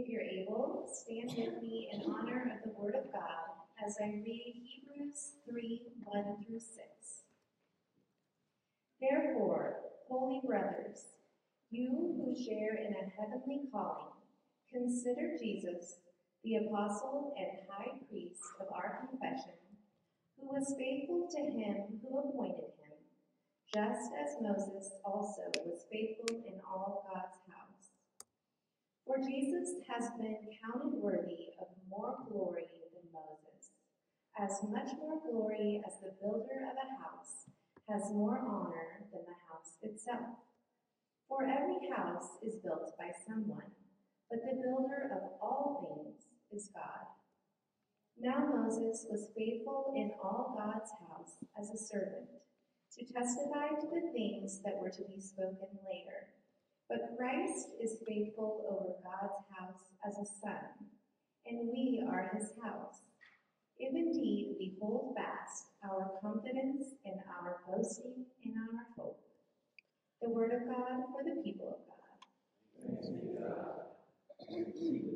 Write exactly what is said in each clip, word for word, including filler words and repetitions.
If you're able, stand with me in honor of the Word of God as I read Hebrews three, one through six. Therefore, holy brothers, you who share in a heavenly calling, consider Jesus, the apostle and high priest of our confession, who was faithful to him who appointed him, just as Moses also was faithful in all God's house. For Jesus has been counted worthy of more glory than Moses, as much more glory as the builder of a house has more honor than the house itself. For every house is built by someone, but the builder of all things is God. Now Moses was faithful in all God's house as a servant, to testify to the things that were to be spoken later. But Christ is faithful over God's house as a son, and we are his house, if indeed we hold fast our confidence and our boasting in our hope. The word of God for the people of God. Thanks be to God.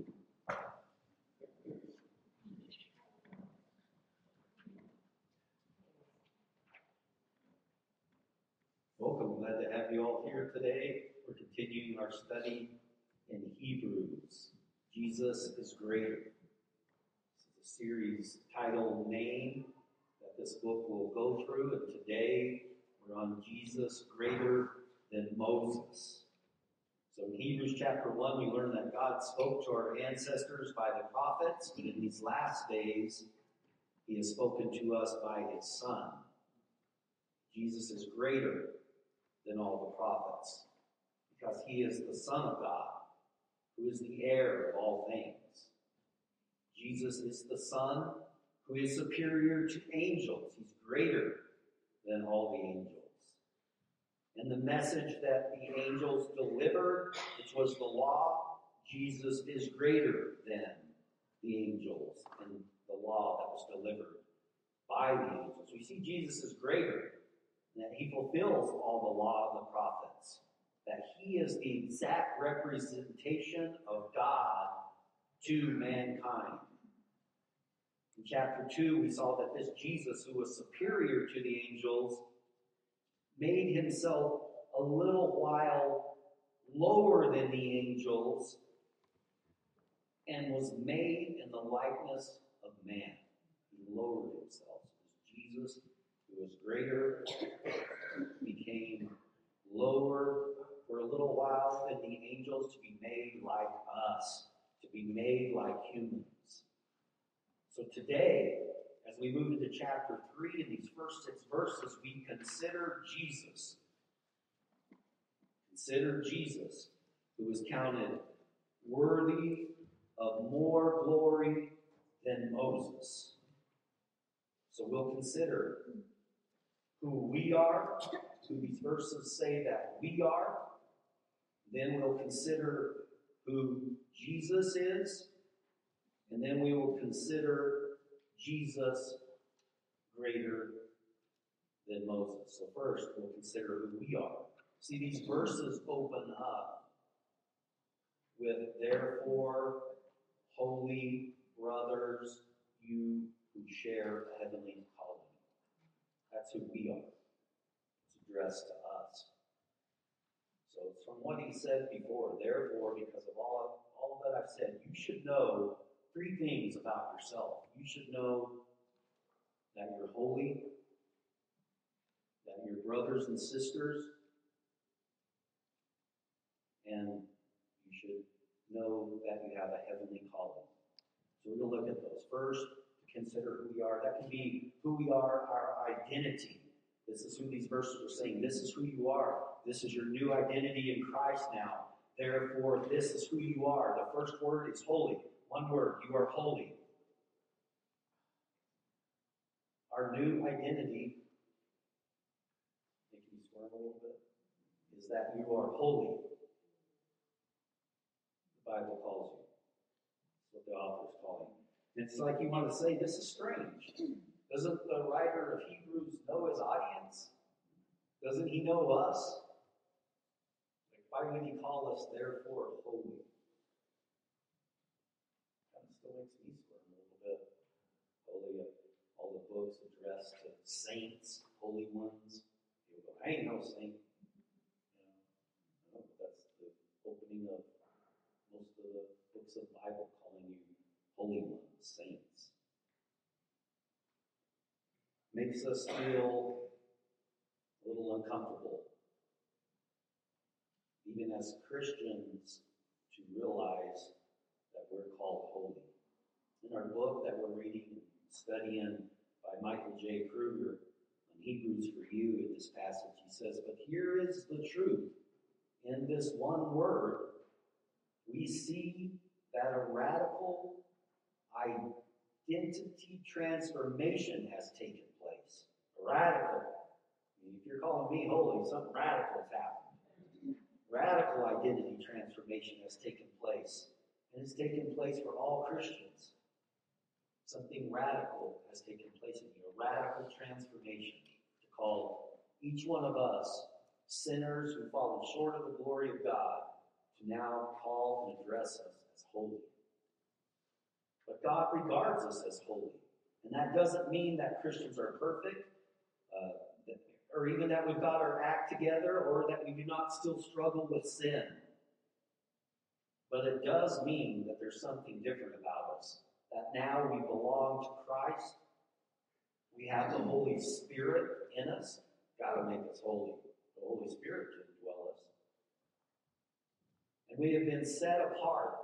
Welcome, glad to have you all here today. We're continuing our study in Hebrews. Jesus is greater. This is a series titled Name that this book will go through, and today we're on Jesus greater than Moses. So in Hebrews chapter one, we learn that God spoke to our ancestors by the prophets, but in these last days, he has spoken to us by his Son. Jesus is greater than all the prophets, because he is the Son of God, who is the heir of all things. Jesus is the Son who is superior to angels. He's greater than all the angels. And the message that the angels delivered, which was the law, Jesus is greater than the angels and the law that was delivered by the angels. We see Jesus is greater, and that he fulfills all the law of the prophets, that he is the exact representation of God to mankind. In chapter two, we saw that this Jesus, who was superior to the angels, made himself a little while lower than the angels and was made in the likeness of man. He lowered himself. So Jesus, who was greater, became lower for a little while than the angels, to be made like us, to be made like humans. So today, as we move into chapter three, in these first six verses, we consider Jesus. Consider Jesus, who is counted worthy of more glory than Moses. So we'll consider who we are, who these verses say that we are. Then we'll consider who Jesus is. And then we will consider Jesus greater than Moses. So first, we'll consider who we are. See, these verses open up with, therefore, holy brothers, you who share a heavenly calling. That's who we are. It's addressed to us. So it's from what he said before. Therefore, because of all, all that I've said, you should know three things about yourself. You should know that you're holy, that you're brothers and sisters, and you should know that you have a heavenly calling. So we're going to look at those. First, to consider who we are. That can be who we are, our identity. This is who these verses are saying. This is who you are. This is your new identity in Christ now. Therefore, this is who you are. The first word is holy. One word, you are holy. Our new identity, making you squirm a little bit, is that you are holy. The Bible calls you. That's what the author is calling. It's like you want to say, this is strange. Doesn't the writer of Hebrews know his audience? Doesn't he know us? Like, why would he call us, therefore, holy? still makes me squirm a little bit. Holy, uh, all the books addressed to saints, holy ones. You go, I ain't no saint. You know, no, that's the opening of most of the books of the Bible, calling you holy ones, saints. Makes us feel a little uncomfortable, even as Christians, to realize that we're called holy. In our book that we're reading and studying by Michael J. Kruger on Hebrews for You, in this passage, he says, but here is the truth. In this one word, we see that a radical identity transformation has taken place. Radical. I mean, if you're calling me holy, something radical has happened. Radical identity transformation has taken place. And it's taken place for all Christians. Something radical has taken place in you. A radical transformation to call each one of us, sinners who fallen short of the glory of God, to now call and address us as holy. But God regards us as holy. And that doesn't mean that Christians are perfect, uh, that, or even that we've got our act together, or that we do not still struggle with sin. But it does mean that there's something different about us. That now we belong to Christ. We have the Holy Spirit in us. Got to make us holy. The Holy Spirit to indwell us. And we have been set apart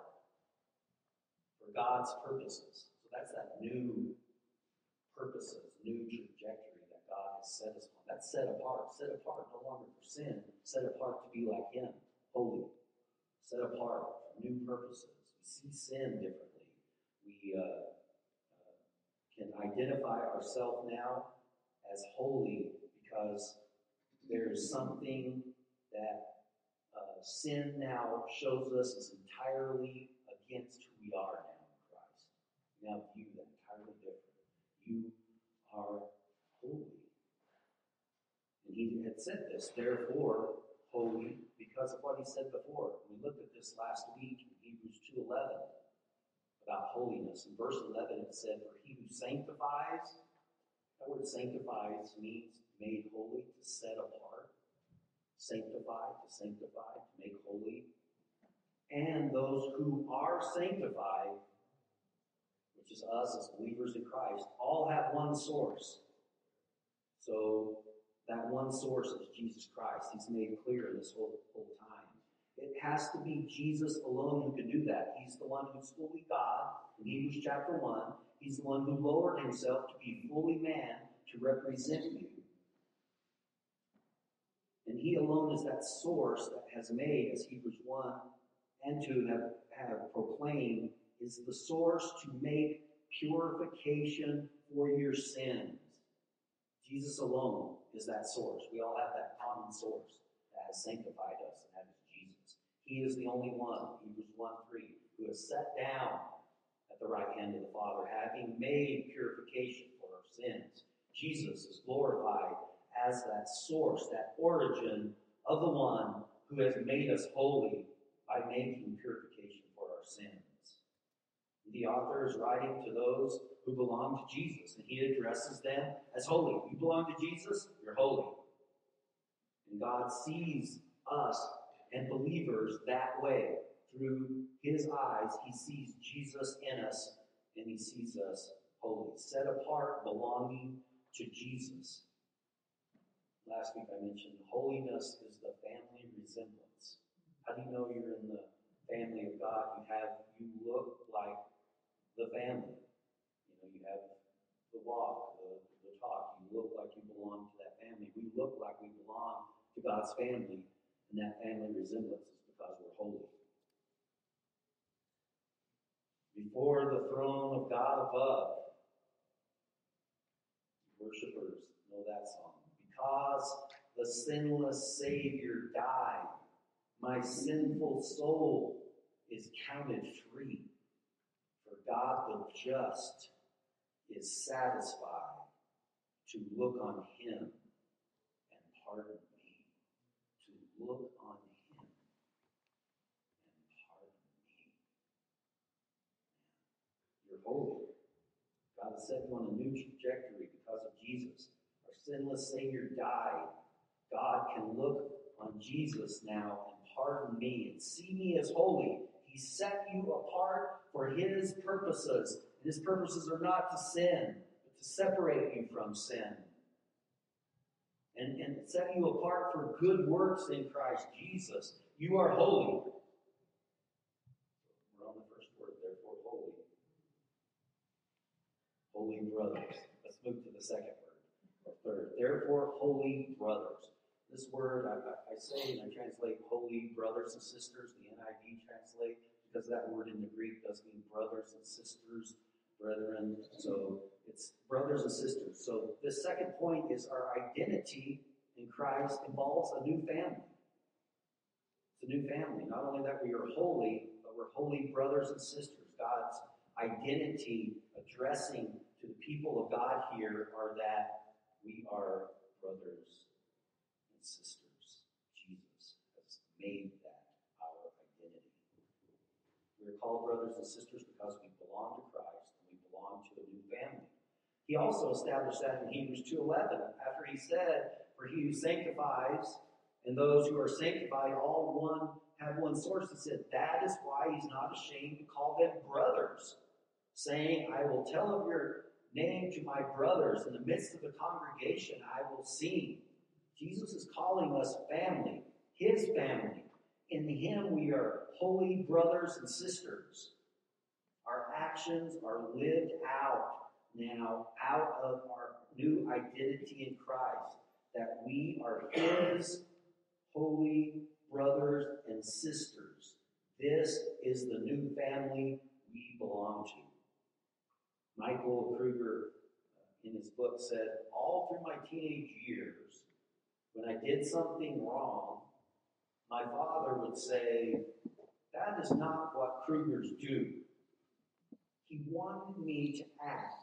for God's purposes. So that's that new purposes, new trajectory that God has set us on. That's set apart. Set apart no longer for sin. Set apart to be like Him. Holy. Set apart for new purposes. We see sin differently. We uh, uh, can identify ourselves now as holy because there's something that uh, sin now shows us is entirely against who we are now in Christ. We now view that entirely different. You are holy. And he had said this, therefore, holy, because of what he said before. We looked at this last week in Hebrews two eleven about holiness. In verse eleven it said, for he who sanctifies, that word sanctifies means made holy, to set apart. Sanctify, to sanctify, to make holy. And those who are sanctified, which is us as believers in Christ, all have one source. So that one source is Jesus Christ. He's made clear this whole, whole time. It has to be Jesus alone who can do that. He's the one who's fully God. In Hebrews chapter one, he's the one who lowered himself to be fully man to represent you. And he alone is that source that has made, as Hebrews one and two have, have proclaimed, is the source to make purification for your sins. Jesus alone is that source. We all have that common source that has sanctified us, and that is Jesus. He is the only one, Hebrews one three, who has sat down at the right hand of the Father, having made purification for our sins. Jesus is glorified as that source, that origin of the one who has made us holy by making purification for our sins. The author is writing to those who belong to Jesus, and he addresses them as holy. You belong to Jesus, you're holy. And God sees us and believers that way. Through his eyes, he sees Jesus in us, and he sees us holy, set apart, belonging to Jesus. Last week I mentioned holiness is the family resemblance. How do you know you're in the family of God? You have, you look like the family. You know, you have the walk, the, the talk. You look like you belong to that family. We look like we belong to God's family, and that family resemblance is because we're holy. Before the throne of God above, worshipers know that song. Because the sinless Savior died, my sinful soul is counted free. For God the just is satisfied to look on him and pardon me. To look on him and pardon me. holy. God has set you on a new trajectory because of Jesus. Our sinless Savior died. God can look on Jesus now and pardon me and see me as holy. He set you apart for His purposes. His purposes are not to sin, but to separate you from sin. And, and set you apart for good works in Christ Jesus. You are holy. We're on the first word, therefore, holy. Holy brothers. Let's move to the second word, or third. Therefore, holy brothers. This word, I, I say, and I translate holy brothers and sisters. The N I V translate, because that word in the Greek does mean brothers and sisters, brethren. So it's brothers and sisters. So the second point is our identity in Christ involves a new family. It's a new family. Not only that we are holy, but we're holy brothers and sisters. God's identity addressing to the people of God here are that we are brothers and sisters. Jesus has made that our identity. We're called brothers and sisters because we belong to Christ and we belong to a new family. He also established that in Hebrews two eleven, after he said, "For he who sanctifies and those who are sanctified all one have one source." He said, that is why he's not ashamed to call them brothers, saying, "I will tell of your name to my brothers. In the midst of the congregation I will sing." Jesus is calling us family, his family. In him we are holy brothers and sisters. Our actions are lived out now out of our new identity in Christ, that we are his holy brothers and sisters. This is the new family we belong to. Michael Kruger, in his book, said, all through my teenage years, when I did something wrong, my father would say, "That is not what Krugers do." He wanted me to act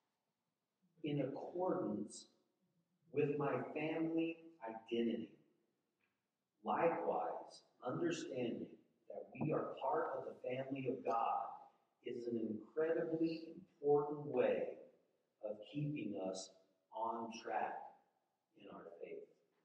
in accordance with my family identity. Likewise, understanding that we are part of the family of God is an incredibly important way of keeping us on track in our faith.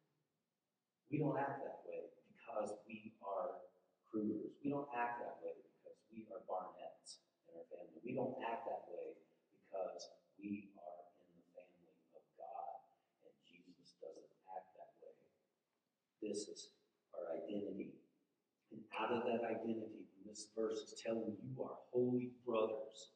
We don't act that way because we are Krugers. We don't act that way because we are Barnetts in our family. We don't act that way because we are in the family of God, and Jesus doesn't act that way. This is our identity. And out of that identity, this verse is telling you are holy brothers.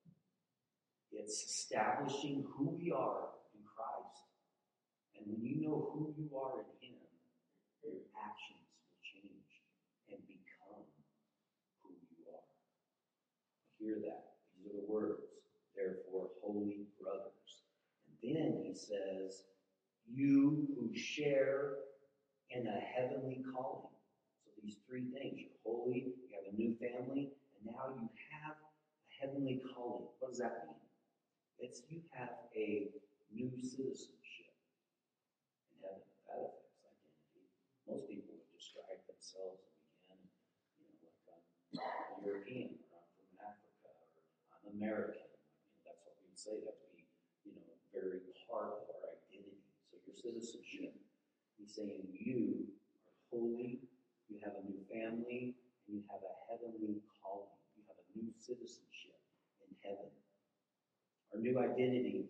It's establishing who we are in Christ. And when you know who you are in him, your actions will change and become who you are. Hear that. These are the words. Therefore, holy brothers. And then he says, you who share in a heavenly calling. So these three things. You're holy, you have a new family, and now you have a heavenly calling. What does that mean? It's you have a new citizenship in heaven. That affects identity. Most people would describe themselves and begin, you know, like I'm European, or I'm from Africa, or I'm American. You know, that's what we'd say. That would be, you know, very part of our identity. So your citizenship, he's saying you are holy, you have a new family, and you have a heavenly calling. You have a new citizenship in heaven. Our new identity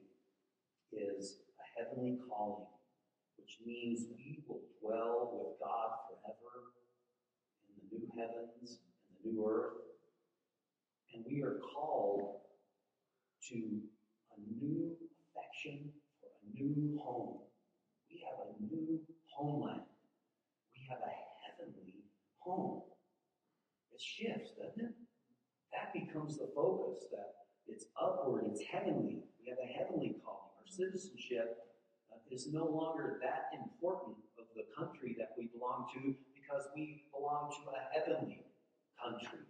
is a heavenly calling, which means we will dwell with God forever in the new heavens and the new earth. And we are called to a new affection for a new home. We have a new homeland. We have a heavenly home. It shifts, doesn't it? That becomes the focus, that it's upward, it's heavenly. We have a heavenly calling. Our citizenship uh, is no longer that important of the country that we belong to because we belong to a heavenly country.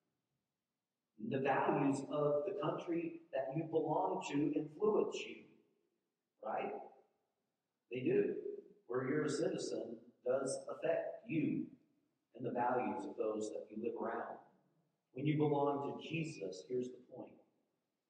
The values of the country that you belong to influence you, right? They do. Where you're a citizen does affect you and the values of those that you live around. When you belong to Jesus, here's the point.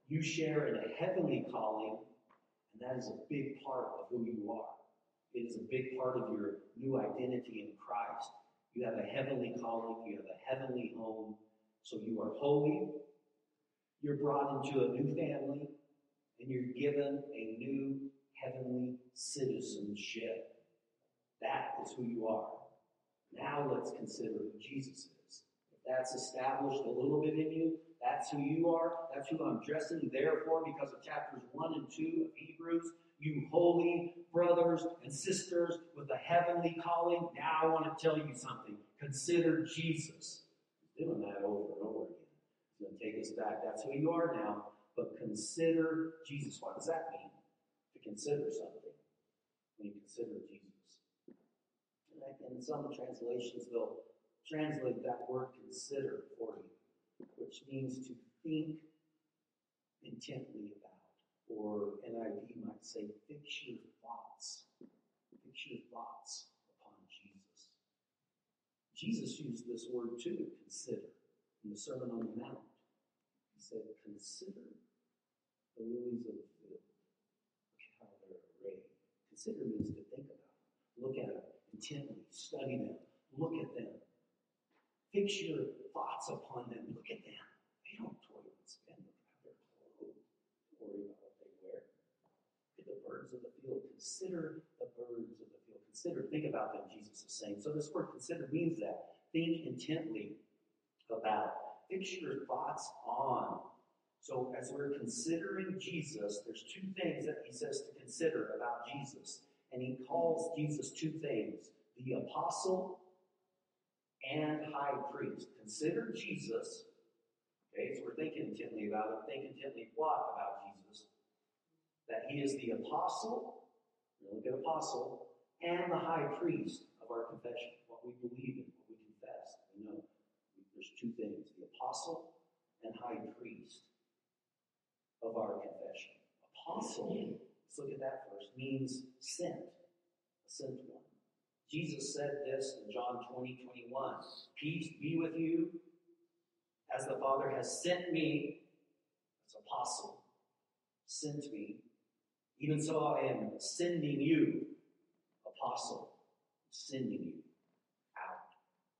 You share in a heavenly calling, and that is a big part of who you are. It is a big part of your new identity in Christ. You have a heavenly calling. You have a heavenly home. So you are holy. You're brought into a new family, and you're given a new heavenly citizenship. That is who you are. Now let's consider who Jesus is. If that's established a little bit in you, that's who you are. That's who I'm dressing. Therefore, because of chapters one and two of Hebrews, you holy brothers and sisters with a heavenly calling, now I want to tell you something. Consider Jesus. He's doing that over and over again. He's going to take us back. That's who you are now. But consider Jesus. What does that mean? To consider something. When you consider Jesus. And in some translations, they'll translate that word consider for you, which means to think intently about. Or N I V might say, fix your thoughts. Fix your thoughts upon Jesus. Jesus used this word too, consider, in the Sermon on the Mount. He said, consider the lilies of the field. Look at how they're arrayed. Consider means to think about. Look at them intently. Study them. Look at them. Fix your thoughts upon them. Look at them. They don't toil and spend. Look how they're clothed. Don't worry about what they wear. Look at the birds of the field. Consider the birds of the field. Consider, think about them, Jesus is saying. So this word consider means that. Think intently about. Fix your thoughts on. So as we're considering Jesus, there's two things that he says to consider about Jesus. And he calls Jesus two things. The apostle and high priest. Consider Jesus. Okay, so we're thinking intently about him. Think intently what about Jesus? That he is the apostle, look at apostle, and the high priest of our confession. What we believe in, what we confess. We know there's two things. The apostle and high priest of our confession. Apostle, let's look at that first, means sent. A sent one. Jesus said this in John twenty, twenty-one. Peace be with you, as the Father has sent me, as apostle, sent me, even so I am sending you, apostle, sending you out.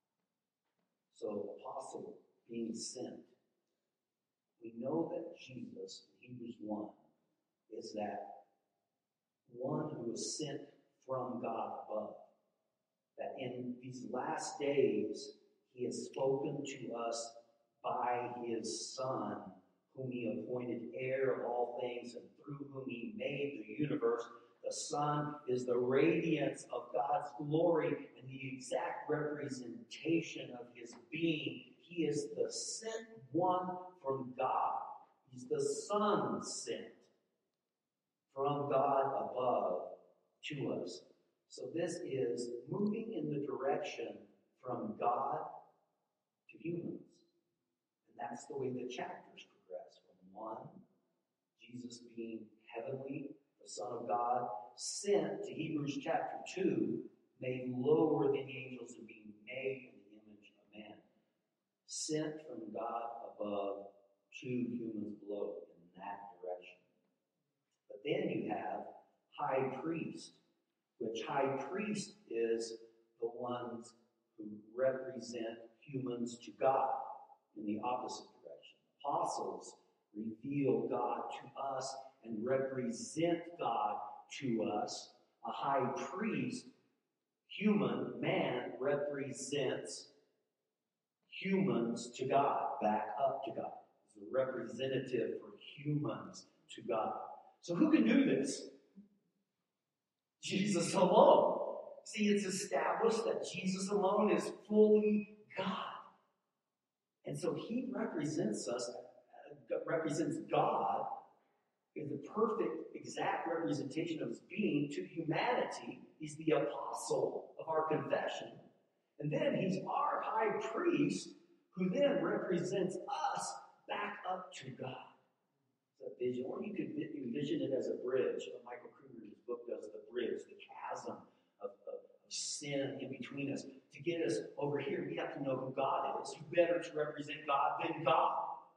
So apostle being sent. We know that Jesus, in Hebrews one, is that one who was sent from God above. That in these last days, he has spoken to us by his Son, whom he appointed heir of all things, and through whom he made the universe. The Son is the radiance of God's glory and the exact representation of his being. He is the sent one from God. He's the Son sent from God above to us. So this is moving in the direction from God to humans. And that's the way the chapters progress. From one, Jesus being heavenly, the Son of God, sent to Hebrews chapter two, made lower than angels and being made in the image of man. Sent from God above to humans below in that direction. But then you have high priest, which high priest is the ones who represent humans to God in the opposite direction. Apostles reveal God to us and represent God to us. A high priest, human, man, represents humans to God, back up to God. He's a representative for humans to God. So who can do this? Jesus alone. See, it's established that Jesus alone is fully God. And so he represents us, uh, represents God in the perfect, exact representation of his being to humanity. He's the apostle of our confession. And then he's our high priest, who then represents us back up to God. It's a vision. Or you could envision it as a bridge. Michael Kruger's book does the bridge, the chasm of, of, of sin in between us. To get us over here, we have to know who God is. Who better to represent God than God?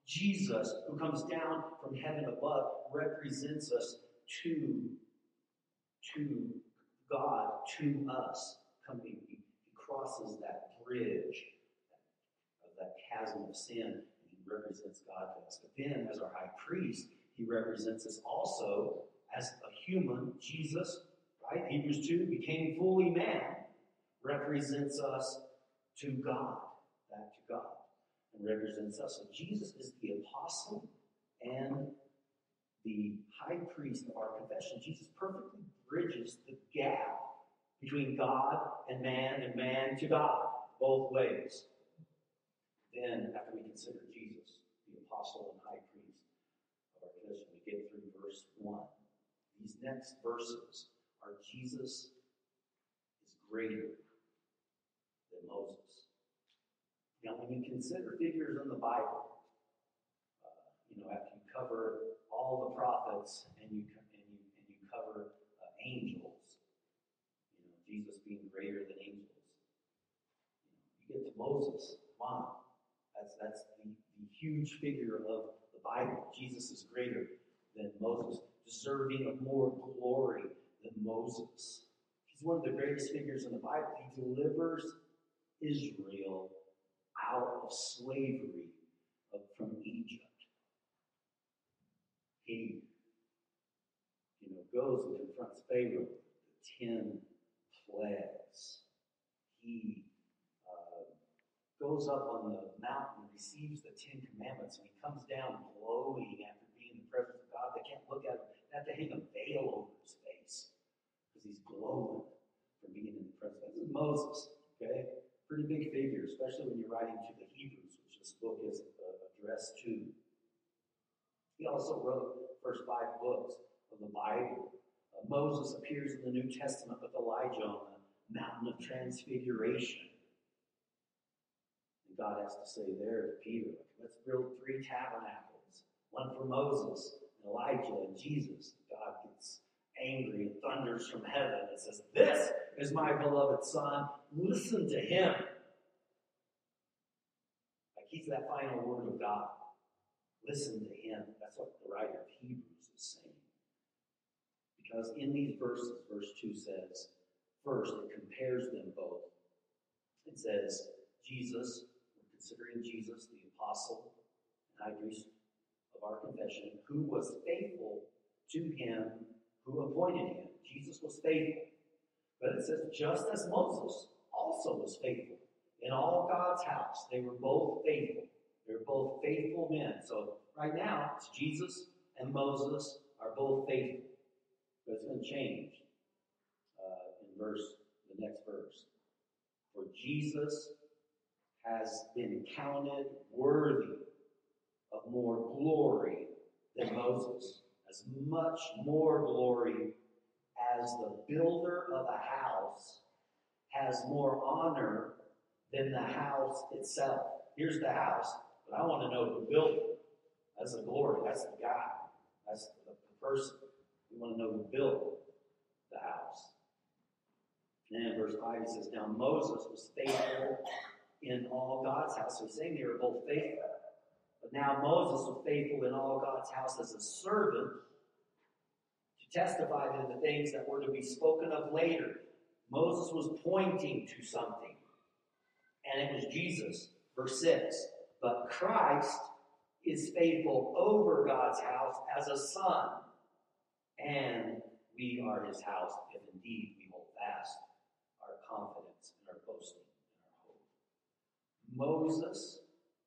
Jesus, who comes down from heaven above, represents us to, to God, to us. Coming, he, he crosses that bridge, that, that chasm of sin, and he represents God to us. But then, as our high priest, he represents us also as a human. Jesus, right? Hebrews two, became fully man, represents us to God, back to God, and represents us. So Jesus is the apostle and the high priest of our confession. Jesus perfectly bridges the gap between God and man and man to God, both ways. Then, after we consider Jesus, the apostle and high priest of our confession, we get through verse one. These next verses are Jesus is greater than Moses. Now, when you consider figures in the Bible, uh, you know, after you cover all the prophets and you and you and you cover uh, angels, you know, Jesus being greater than angels, you know, you get to Moses. Wow, that's that's the, the huge figure of the Bible. Jesus is greater than Moses, deserving of more glory than Moses. He's one of the greatest figures in the Bible. He delivers Israel out of slavery of, from Egypt. He, you know, goes and confronts Pharaoh with the ten plagues. He uh, goes up on the mountain and receives the Ten Commandments, and he comes down glowing after being in the presence of God. They can't look at him. They have to hang a veil over his face because he's glowing from being in the presence of God. This is Moses, okay? Pretty big figure, especially when you're writing to the Hebrews, which this book is uh, addressed to. He also wrote the first five books of the Bible. Uh, Moses appears in the New Testament with Elijah on the mountain of transfiguration. And God has to say there to Peter, let's build three tabernacles, one for Moses, and Elijah, and Jesus. God gets angry and thunders from heaven and says, "This is my beloved Son. Listen to him." Like he's that final word of God. Listen to him. That's what the writer of Hebrews is saying. Because in these verses, verse two says, first, it compares them both. It says, Jesus, we're considering Jesus, the apostle and high priest of our confession, who was faithful to him who appointed him. Jesus was faithful. But it says, just as Moses also was faithful in all God's house. They were both faithful. They were both faithful men. So right now, it's Jesus and Moses are both faithful. But it's going to change uh, in verse, the next verse. For Jesus has been counted worthy of more glory than Moses. As much more glory as the builder of a house has more honor than the house itself. Here's the house, but I want to know who built it. That's the glory. That's the guy. That's the, the person. We want to know who built the house. And in verse five, he says, now Moses was faithful in all God's house. So he's saying they were both faithful. But now Moses was faithful in all God's house as a servant to testify to the things that were to be spoken of later. Moses was pointing to something. And it was Jesus. Verse six. But Christ is faithful over God's house as a son. And we are his house if indeed we hold fast our confidence and our boasting and our hope. Moses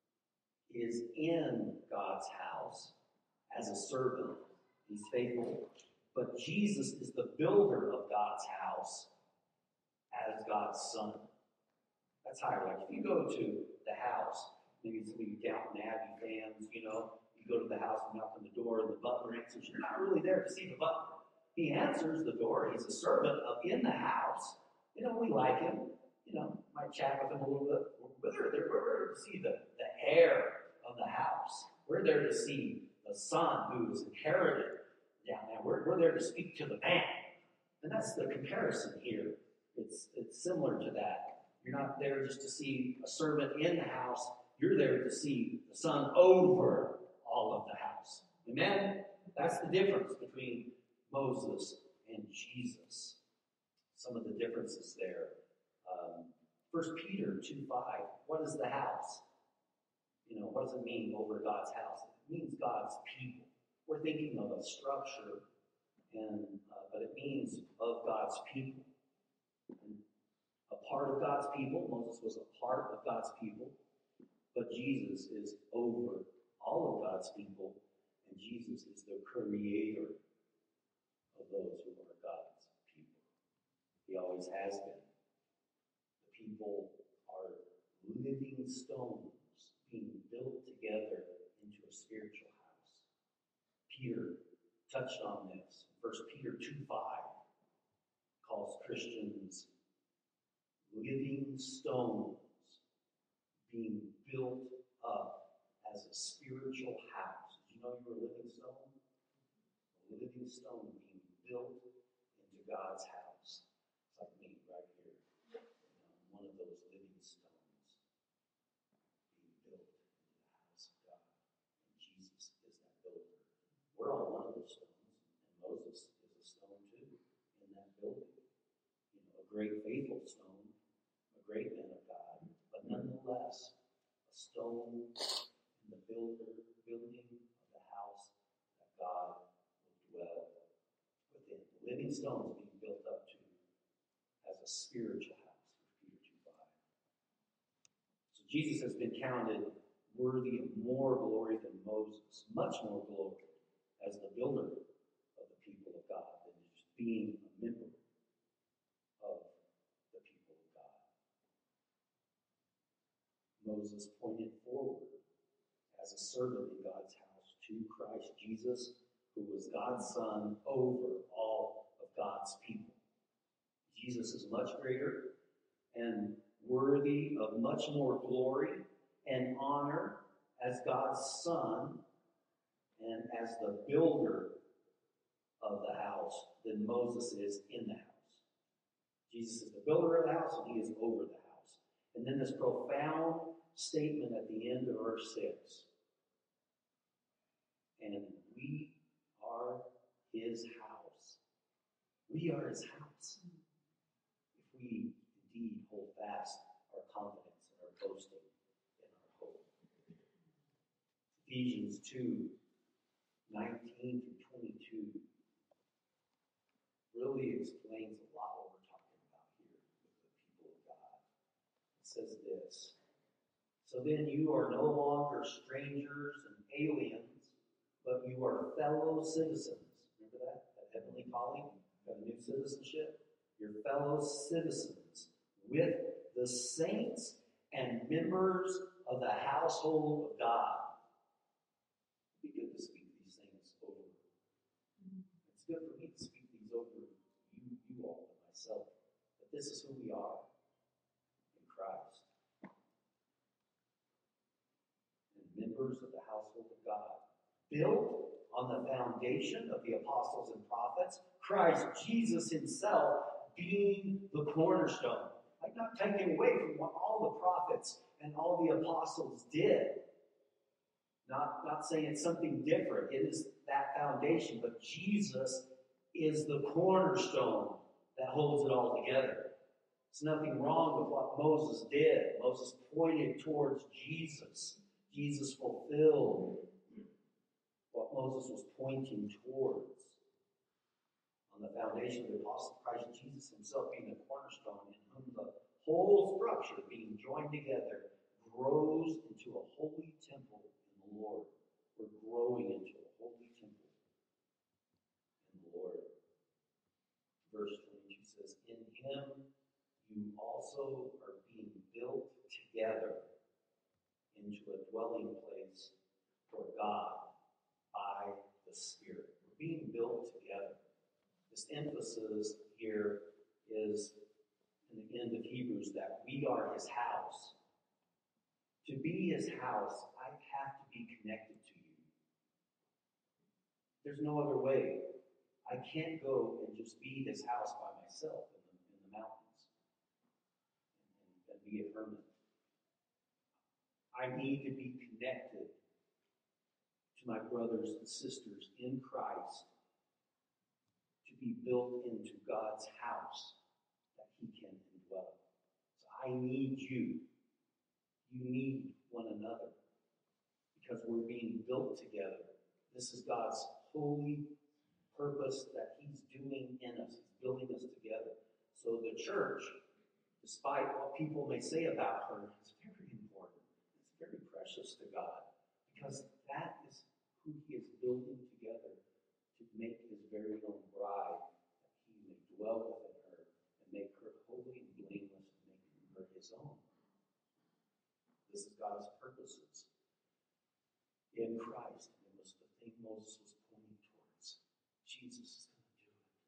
is in God's house as a servant. He's faithful. But Jesus is the builder of God's house as God's son. That's higher. Like if you go to the house, maybe some of you Downton Abbey fans, you know, you go to the house and knock on the door and the butler answers. You're not really there to see the butler. He answers the door. He's a servant of in the house. You know, we like him. You know, might chat with him a little bit. We're there, we're there to see the, the heir of the house. We're there to see the son who is inherited down there. We're, we're there to speak to the man. And that's the comparison here. It's, it's similar to that. You're not there just to see a servant in the house You're there to see the Son over all of the house. Amen? That's the difference between Moses and Jesus. Some of the differences there. Um, First Peter two five. What is the house? You know, what does it mean over God's house? It means God's people. We're thinking of a structure, and uh, but it means of God's people. And a part of God's people. Moses was a part of God's people, but Jesus is over all of God's people, and Jesus is the creator of those who are God's people. He always has been. The people are living stones being built together into a spiritual house. Peter touched on this. First Peter two five calls Christians living stones being built up as a spiritual house. Did you know you were a living stone? A living stone being built into God's house. It's like me right here. I'm one of those living stones being built into the house of God. And Jesus is that builder. We're all one of those stones, and Moses is a stone too in that building. You know, a great faithful stone, a great man of God, but nonetheless, a stone in the builder, building of the house that God will dwell within. Living stones being built up to as a spiritual house, Peter two five. So Jesus has been counted worthy of more glory than Moses, much more glory as the builder of the people of God than just being a member of the people of God. Moses pointed forward as a servant in God's house to Christ Jesus, who was God's Son over all of God's people. Jesus is much greater and worthy of much more glory and honor as God's Son and as the builder of the house than Moses is in the house. Jesus is the builder of the house, and he is over the house. And then this profound statement at the end of verse six. And we are his house. We are his house. If we indeed hold fast our confidence and our boasting and our hope. Ephesians two, nineteen through twenty-two really explains a lot what we're talking about here with the people of God. It says this. So then you are no longer strangers and aliens, but you are fellow citizens. Remember that? That heavenly calling? Got a new citizenship? You're fellow citizens with the saints and members of the household of God. It'd be good to speak these things over. It's good for me to speak these over you, you all, and myself. But this is who we are in Christ. Members of the household of God, built on the foundation of the apostles and prophets, Christ Jesus himself being the cornerstone. Like, not taking away from what all the prophets and all the apostles did. Not, not saying it's something different. It is that foundation, but Jesus is the cornerstone that holds it all together. There's nothing wrong with what Moses did. Moses pointed towards Jesus. Jesus fulfilled what Moses was pointing towards. On the foundation of the apostle Christ Jesus himself being the cornerstone, in whom the whole structure being joined together grows into a holy temple in the Lord. We're growing into a holy temple in the Lord. Verse twenty-two says, in him you also are being built together into a dwelling place for God by the Spirit. We're being built together. This emphasis here is in the end of Hebrews that we are his house. To be his house, I have to be connected to you. There's no other way. I can't go and just be his house by myself in the, in the mountains and, and be a hermit. I need to be connected to my brothers and sisters in Christ to be built into God's house that he can indwell. So I need you. You need one another because we're being built together. This is God's holy purpose that he's doing in us. He's building us together. So the church, despite what people may say about her, is very important. It's very precious to God because that is who he is building together to make his very own bride, that he may dwell within her and make her holy and blameless and make her his own. This is God's purposes in Christ. And it was the thing Moses was pointing towards. Jesus is going to do it.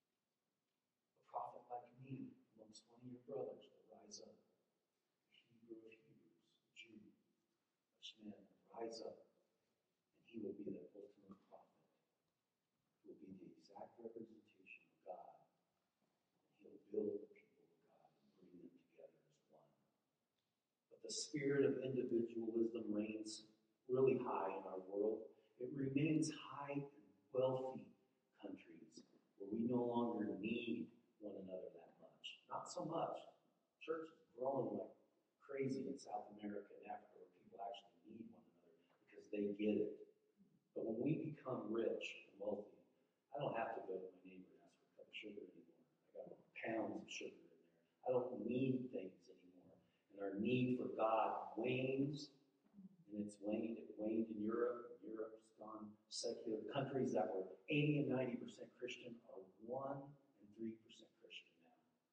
A prophet like me amongst one of your brothers will rise up. Hebrew of Hebrews, Jew, Ishmael, rise up. And he will be the ultimate prophet. He will be the exact representation of God. And he'll build the people of God and bring them together as one. But the spirit of individualism reigns really high in our world. It remains high in wealthy countries where we no longer need one another that much. Not so much. Church is growing like crazy in South America and Africa where people actually need one another because they get it. But when we become rich and wealthy, I don't have to go to my neighbor and ask for a cup of sugar anymore. I got pounds of sugar in there. I don't need things anymore. And our need for God wanes. And it's waned. It waned in Europe. Europe's gone secular. Countries that were eighty and ninety percent Christian are one and three percent Christian now.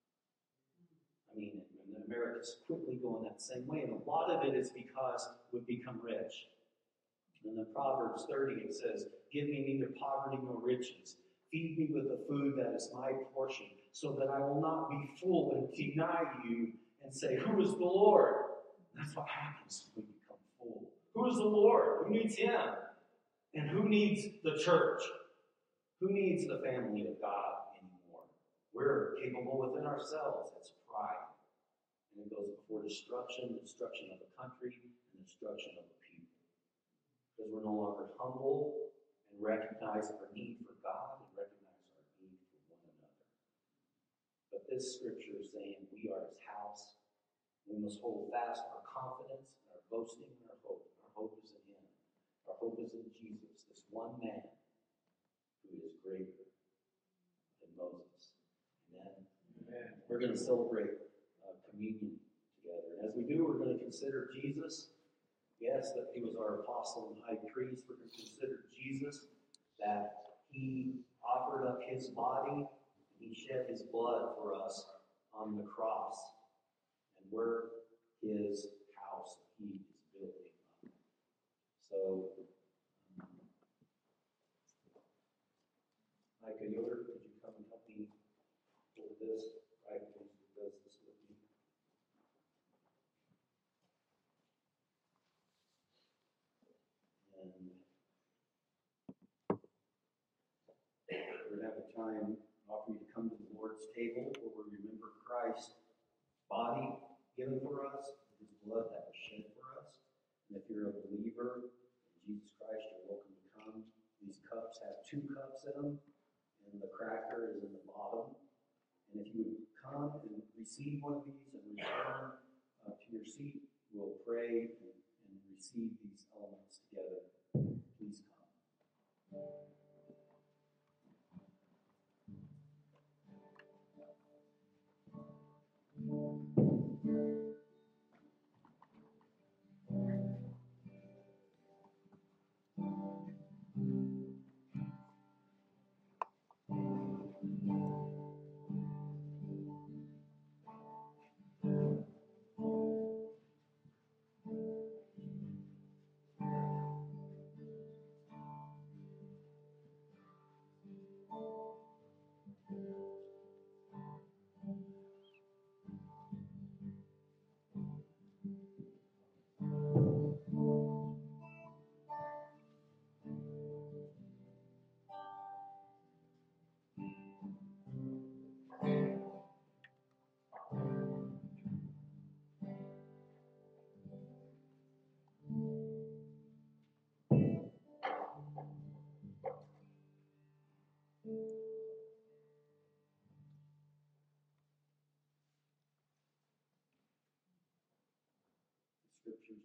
I mean, and America's quickly going that same way. And a lot of it is because we've become rich. In the Proverbs thirty, it says, "Give me neither poverty nor riches. Feed me with the food that is my portion, so that I will not be full and deny you and say, 'Who is the Lord?'" That's what happens when we become full. Who is the Lord? Who needs him? And who needs the church? Who needs the family of God anymore? We're capable within ourselves. It's pride. And it goes before destruction, destruction of a country, and destruction of a people. Because we're no longer humble and recognize our need for God and recognize our need for one another. But this scripture is saying we are his house. We must hold fast our confidence and our boasting and our hope. Our hope is in him. Our hope is in Jesus, this one man who is greater than Moses. Amen. Amen. We're going to celebrate uh, communion together. And as we do, we're going to consider Jesus. Yes, that he was our apostle and high priest. We're going to consider Jesus, that he offered up his body and he shed his blood for us on the cross. And we're his house that he is building up. So, um, Micah Yoder, could you come and help me hold this? Right, who does this with me? And we're going to have a time, offer you to come to the Lord's table where we remember Christ's body given for us, his blood that was shed for us. And if you're a believer in Jesus Christ, you're welcome to come. These cups have two cups in them, and the cracker is in the bottom. And if you would come and receive one of these and return uh, to your seat, we'll pray and, and receive these elements together. Please come.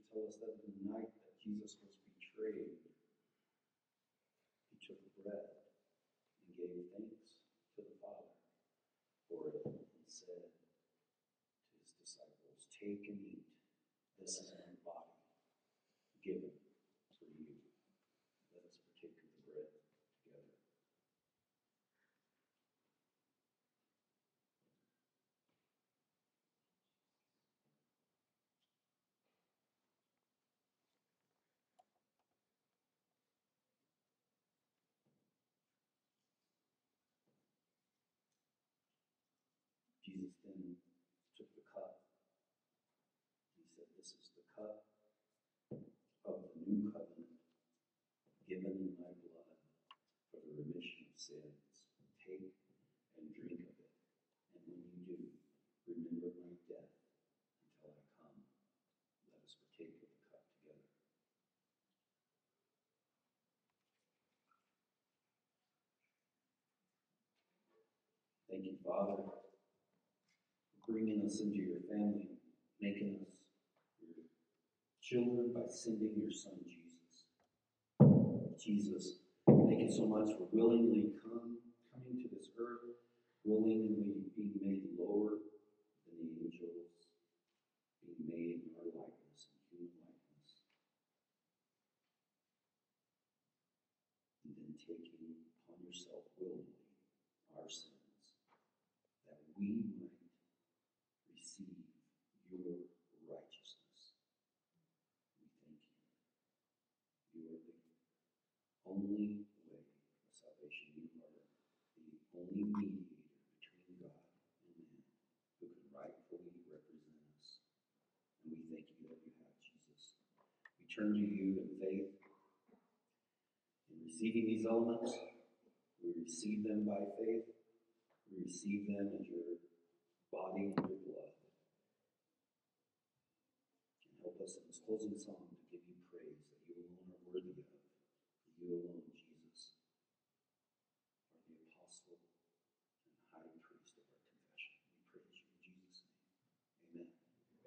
tell us that in the night that Jesus was betrayed, he took bread and gave thanks to the Father for it and said to his disciples, "Take and eat. This is my body given for you." Let us partake of the bread together. Jesus then took the cup. He said, "This is the cup of the new covenant given in my blood for the remission of sins. Take and drink of it. And when you do, remember my death until I come." Let us partake of the cup together. Thank you, Father, for bringing us into your family, making us your children by sending your Son, Jesus. Jesus, thank you so much for willingly come, coming to this earth, willingly being made lower than the angels, being made in our likeness and human likeness, and then taking upon yourself willingly our sins, that we might receive your righteousness. We thank you. You are the only way of salvation. You are the only mediator between God and man who can rightfully represent us. And we thank you that you have, Jesus. We turn to you in faith. In receiving these elements, we receive them by faith. We receive them as your body and your blood. And help us in this closing song to give you praise that you alone are worthy of. You alone, Jesus, are the apostle and high priest of our confession. We praise you in Jesus' name. Amen.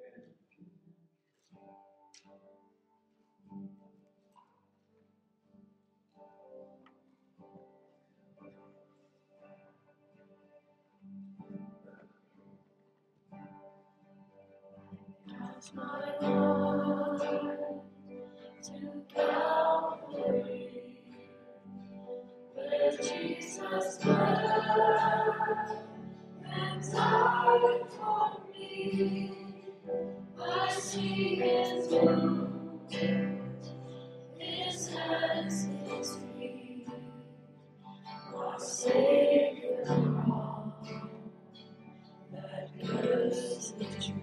As my Lord to Calvary, where Jesus bled and died for me. I see His wounds, His hands, His feet, my Savior on that cursed tree.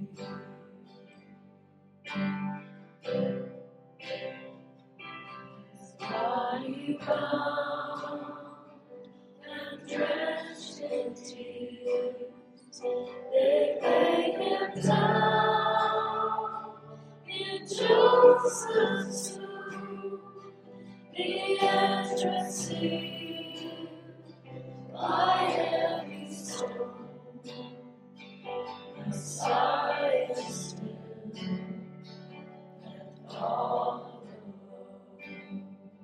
Body bound and drenched in tears, they laid Him down in Joseph's tomb. The entrance sealed by heavy stone, Messiah still and all alone.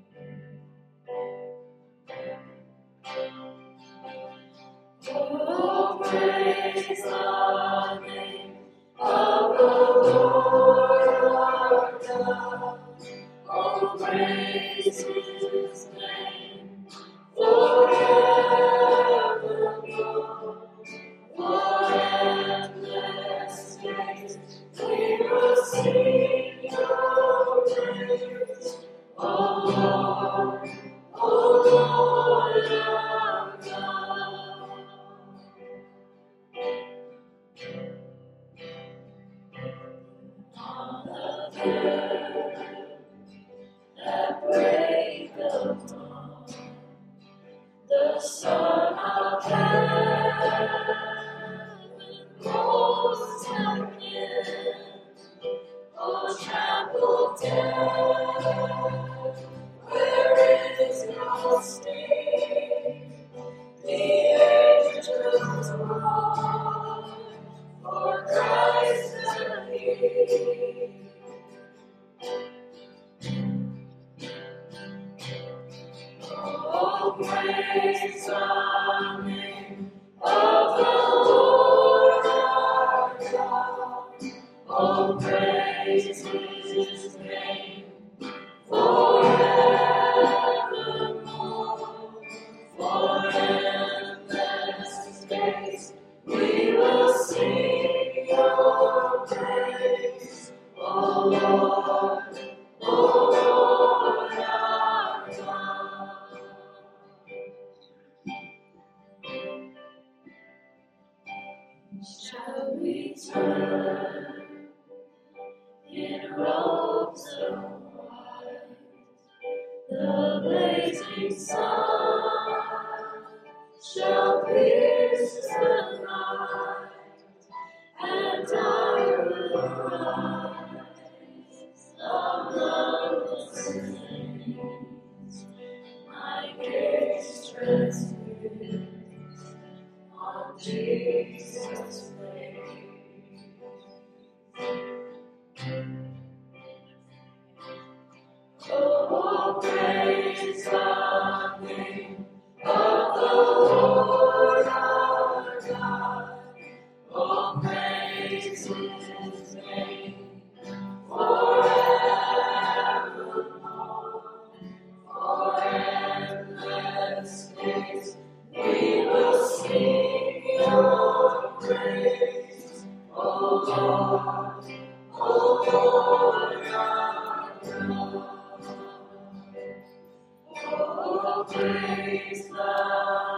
Oh, praise the name of the Lord our God. Oh, praise His name forevermore. For endless days we will sing your praise. Oh Lord, oh Lord our God. On the third, at break of dawn, the Son of Heaven rose again. O trampled death, where is your sting? The angels roar for Christ the King. Oh, praise His name forevermore. For endless days we will sing Your praise, oh Lord, oh Lord our God. Shall we turn in robes of white, the blazing sun shall pierce the night, and I will rise among the saints, my gaze rests on Jesus' face. Oh, praise the name of the Lord our God. Oh, praise His name forevermore. For endless days we will sing Your praise, oh Lord, oh Lord our God. Oh, praise the